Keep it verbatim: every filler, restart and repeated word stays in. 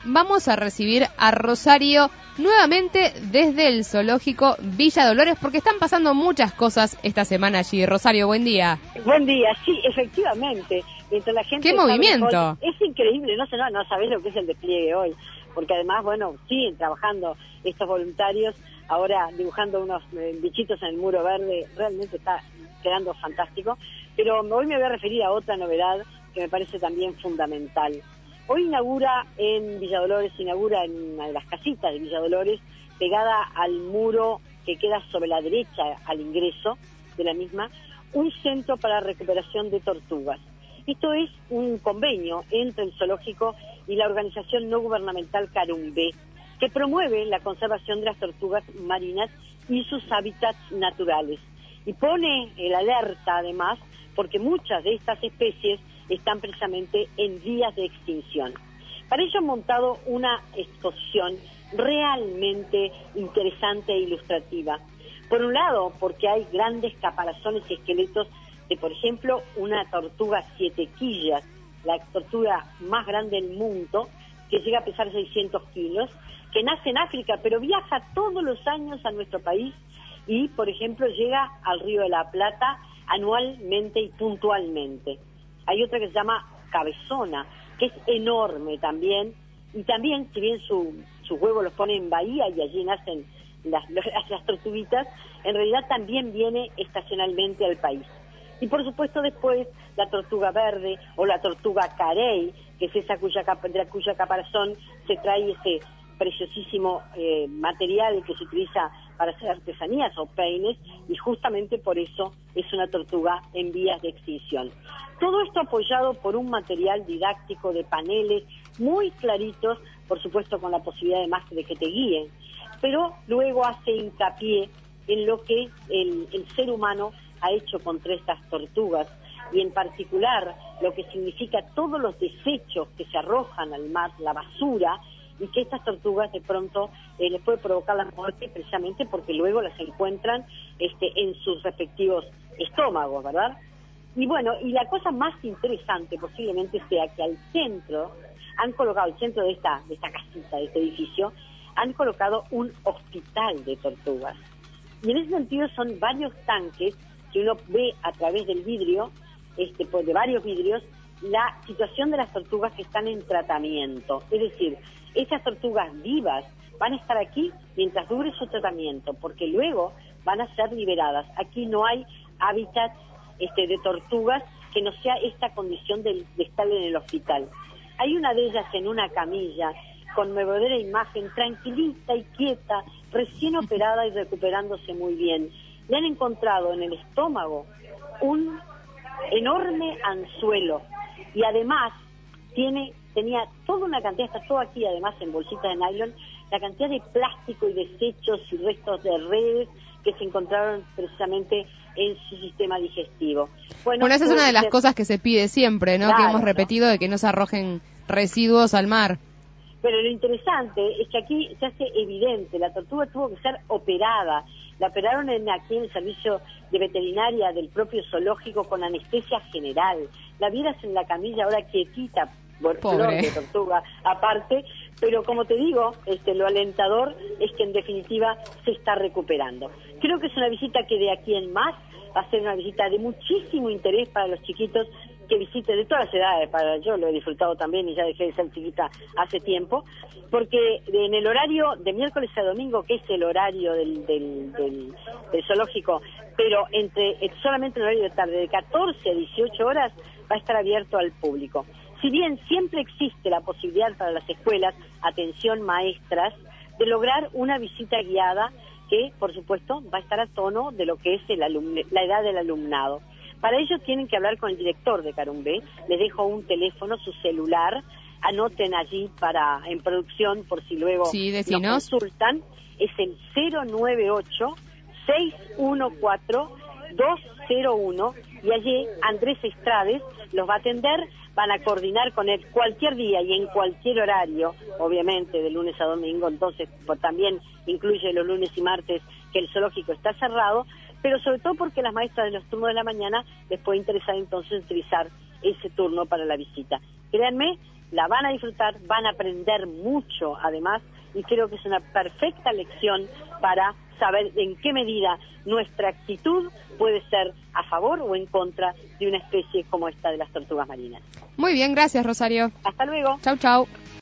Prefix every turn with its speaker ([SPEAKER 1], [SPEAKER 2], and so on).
[SPEAKER 1] vamos a recibir a Rosario nuevamente desde el zoológico Villa Dolores, porque están pasando muchas cosas esta semana allí. Rosario, buen día.
[SPEAKER 2] Buen día, sí, efectivamente. Mientras la gente
[SPEAKER 1] ¡qué movimiento!
[SPEAKER 2] Hoy, es increíble, no sé, no, no sabés lo que es el despliegue hoy, porque además, bueno, siguen trabajando estos voluntarios, ahora dibujando unos eh, bichitos en el muro verde, realmente está quedando fantástico. Pero hoy me voy a referir a otra novedad que me parece también fundamental. Hoy inaugura en Villa Dolores, inaugura en una de las casitas de Villa Dolores, pegada al muro que queda sobre la derecha al ingreso de la misma, un centro para recuperación de tortugas. Esto es un convenio entre el zoológico y la organización no gubernamental Carumbé, que promueve la conservación de las tortugas marinas y sus hábitats naturales. Y pone el alerta, además, porque muchas de estas especies están precisamente en vías de extinción. Para ello han montado una exposición realmente interesante e ilustrativa. Por un lado, porque hay grandes caparazones y esqueletos de, por ejemplo, una tortuga siete quillas, la tortuga más grande del mundo, que llega a pesar seiscientos kilos, que nace en África, pero viaja todos los años a nuestro país y, por ejemplo, llega al Río de la Plata anualmente y puntualmente. Hay otra que se llama cabezona, que es enorme también, y también, si bien su, sus huevos los pone en Bahía y allí nacen las, las, las tortuguitas, en realidad también viene estacionalmente al país. Y por supuesto después la tortuga verde o la tortuga carey, que es esa cuya, de la cuya caparazón se trae ese preciosísimo eh, material que se utiliza para hacer artesanías o peines, y justamente por eso es una tortuga en vías de extinción. Todo esto apoyado por un material didáctico de paneles muy claritos, por supuesto con la posibilidad además de que te guíen, pero luego hace hincapié en lo que el, el ser humano ha hecho contra estas tortugas, y en particular lo que significa todos los desechos que se arrojan al mar, la basura, y que estas tortugas de pronto eh, les puede provocar la muerte precisamente porque luego las encuentran este, en sus respectivos estómagos, ¿verdad? Y bueno, y la cosa más interesante posiblemente sea que al centro, han colocado, al centro de esta, de esta casita, de este edificio, han colocado un hospital de tortugas. Y en ese sentido son varios tanques que uno ve a través del vidrio, este, pues de varios vidrios, la situación de las tortugas que están en tratamiento. Es decir, esas tortugas vivas van a estar aquí mientras dure su tratamiento, porque luego van a ser liberadas. Aquí no hay hábitat este, de tortugas que no sea esta condición de, de estar en el hospital. Hay una de ellas en una camilla, conmovedora imagen, tranquilita y quieta, recién operada y recuperándose muy bien. Le han encontrado en el estómago un enorme anzuelo y además tiene tenía toda una cantidad, está todo aquí además en bolsitas de nylon, la cantidad de plástico y desechos y restos de redes que se encontraron precisamente en su sistema digestivo.
[SPEAKER 1] Bueno, bueno esa es una de las ser... cosas que se pide siempre, ¿no? Claro, que hemos repetido, ¿no? De que no se arrojen residuos al mar.
[SPEAKER 2] Pero lo interesante es que aquí se hace evidente, la tortuga tuvo que ser operada, la operaron en, aquí en el servicio de veterinaria del propio zoológico con anestesia general, la vieras en la camilla ahora quietita, flor de tortuga aparte, pero como te digo, este, lo alentador es que en definitiva se está recuperando. Creo que es una visita que de aquí en más va a ser una visita de muchísimo interés para los chiquitos que visiten de todas las edades. Para yo lo he disfrutado también y ya dejé de ser chiquita hace tiempo, porque en el horario de miércoles a domingo, que es el horario del, del, del, del zoológico, pero entre solamente en el horario de tarde, de catorce a dieciocho horas, va a estar abierto al público. Si bien siempre existe la posibilidad para las escuelas, atención maestras, de lograr una visita guiada que, por supuesto, va a estar a tono de lo que es el alumne, la edad del alumnado. Para ello tienen que hablar con el director de Carumbé. Les dejo un teléfono, su celular, anoten allí para en producción por si luego
[SPEAKER 1] sí,
[SPEAKER 2] nos consultan. Es el cero nueve ocho, seis uno cuatro, dos cero uno y allí Andrés Estrades los va a atender. Van a coordinar con él cualquier día y en cualquier horario, obviamente de lunes a domingo, entonces pues, también incluye los lunes y martes que el zoológico está cerrado, pero sobre todo porque las maestras de los turnos de la mañana les puede interesar entonces utilizar ese turno para la visita. Créanme la van a disfrutar, van a aprender mucho además, y creo que es una perfecta lección para saber en qué medida nuestra actitud puede ser a favor o en contra de una especie como esta de las tortugas marinas.
[SPEAKER 1] Muy bien, gracias, Rosario.
[SPEAKER 2] Hasta luego.
[SPEAKER 1] Chau, chau.